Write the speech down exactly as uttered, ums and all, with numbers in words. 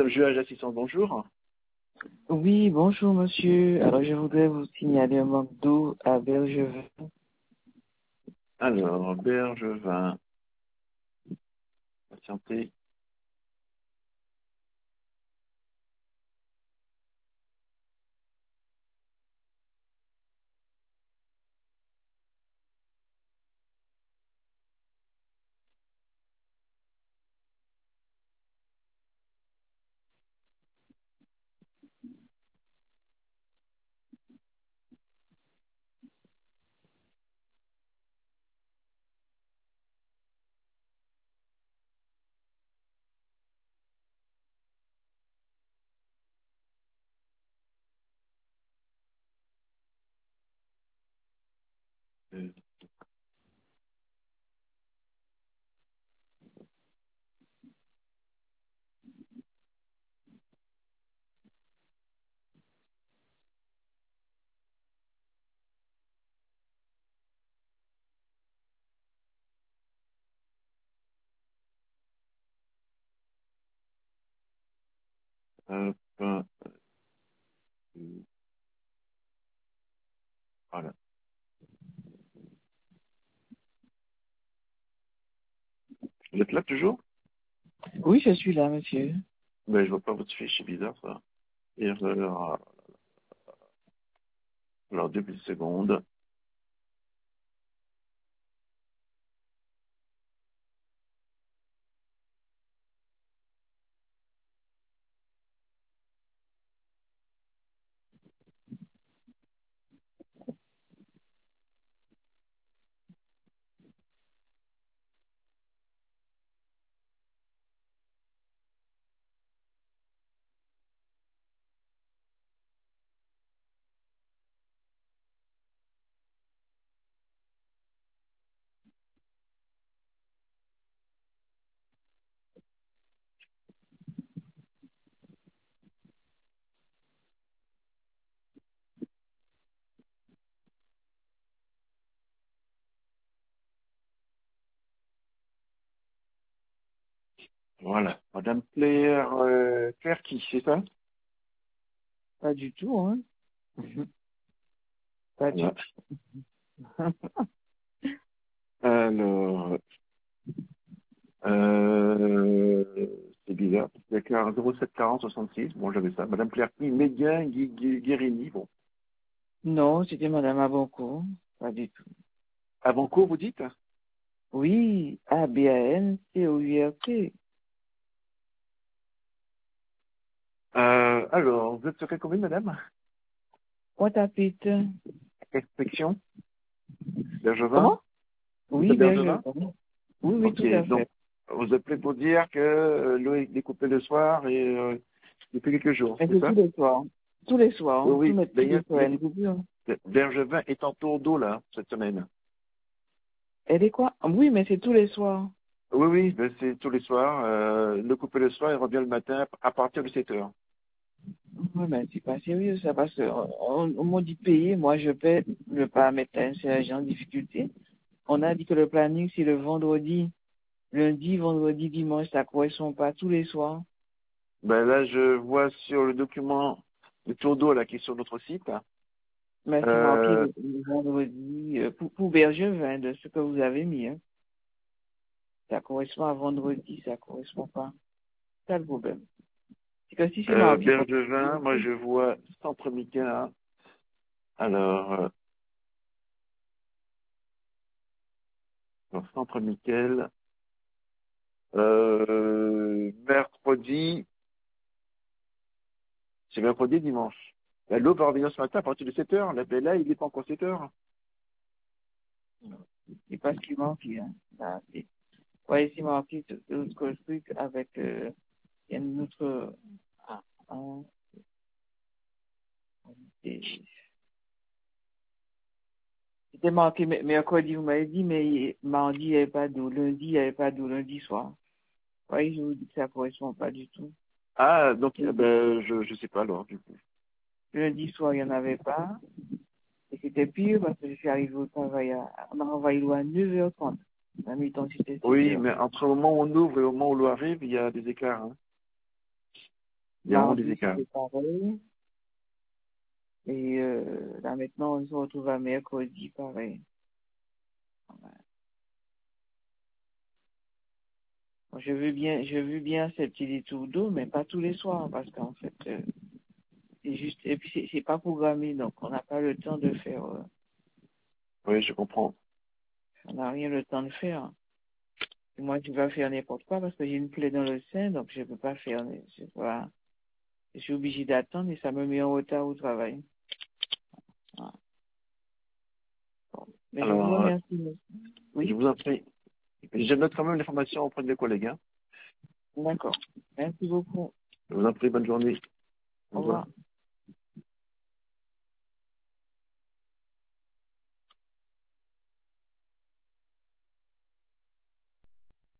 le juge assistant, bonjour. Oui, bonjour monsieur. Alors je voudrais vous signaler un manque d'eau à Bergevin. Alors, Bergevin, patientez. Euh, hop, euh, voilà. Vous êtes là toujours? Oui, je suis là monsieur. Ben, je vois pas votre fiche, c'est bizarre ça. Erreur. Alors, deux petites secondes. Voilà. Madame Claire, euh, Claire qui, c'est ça? Pas du tout, hein. Pas du Voilà. tout. Alors, euh, c'est bizarre. Il y a qu'un zéro sept quarante soixante-six. Bon, j'avais ça. Madame Claire qui, Médien, Gui- Gui- Guérini. Bon. Non, c'était madame Aboncourt. Pas du tout. Avant quoi, vous dites? Oui, A B A N C O U R T. Euh, alors, vous êtes sur quelle commune, madame? Pointe-à-Pitre. Inspection? Bergevin? Comment? C'est Oui, Bergevin? Bergevin. Oui, oui, Ok, tout à donc, fait. vous appelez pour dire que euh, l'eau est découpée le soir et euh, depuis quelques jours, Mais c'est c'est ça? tous les soirs. Tous les soirs. Oui, Tous oui. mes tous les D'ailleurs, soirs. il y Elle est coupure. a- Bergevin est en tour d'eau, là, cette semaine. Elle est quoi? Oui, mais c'est tous les soirs. Oui, oui, ben, c'est tous les soirs. Euh, le couper le soir, il revient le matin à partir de sept heures. Oui, mais c'est pas sérieux ça, parce que on, on m'a dit payer, moi je paie le paramètre c'est agent en difficulté. On a dit que le planning c'est le vendredi, lundi, vendredi, dimanche, ça correspond pas tous les soirs. Ben là, je vois sur le document le tour d'eau là qui est sur notre site. Mais c'est marqué Euh, le, le vendredi, euh, pour, pour Bergevin, de ce que vous avez mis, hein. Ça correspond à vendredi, ça correspond pas. C'est ça le problème. C'est que si c'est euh, marqué, Bergevin, moi je vois Centre Mica. Alors, euh, dans Centre Miquel, euh, mercredi, c'est mercredi et dimanche. Ben, l'eau va revenir ce matin à partir de sept heures. Là, ben, là il n'est pas encore sept heures. c'est pas ce qui manque, hein. Là, c'est, ouais, c'est marqué tout- tout le truc avec, euh, il y a une autre, ah, ah, c'est- c'était marqué mer- mercredi, vous m'avez dit, mais mardi, il n'y avait pas d'eau. Lundi, il n'y avait pas d'eau. Lundi soir. Oui, je vous dis que ça ne correspond pas du tout. Ah, donc, euh, ben, je je sais pas alors, du coup. Lundi soir, il n'y en avait pas. Et c'était pire parce que je suis arrivé au travail à, on m'a envoyé l'eau à neuf heures trente. La mi-temps, c'était sept Oui, heures. mais entre le moment où on ouvre et le moment où l'eau arrive, il y a des écarts. Hein. Il y a vraiment des Mardi, écarts. c'était pareil. Et euh, là, maintenant, on se retrouve à mercredi, pareil. Ouais. Bon, je veux bien, je veux bien ces petits détours d'eau, mais pas tous les soirs, parce qu'en fait, euh, c'est juste, et puis c'est c'est pas programmé, donc on n'a pas le temps de faire, euh, Oui, je comprends. on n'a rien le temps de faire. Et moi, je vais faire n'importe quoi parce que j'ai une plaie dans le sein, donc je peux pas faire, je sais pas, je suis obligé d'attendre et ça me met en retard au travail. Voilà. Bon. Mais je vous Alors, euh, remercie. Monsieur. je Oui, vous en prie. Je note quand même l'information auprès de mes collègues. Hein. d'accord. Merci beaucoup. Je vous en prie, bonne journée. Au Au revoir. revoir.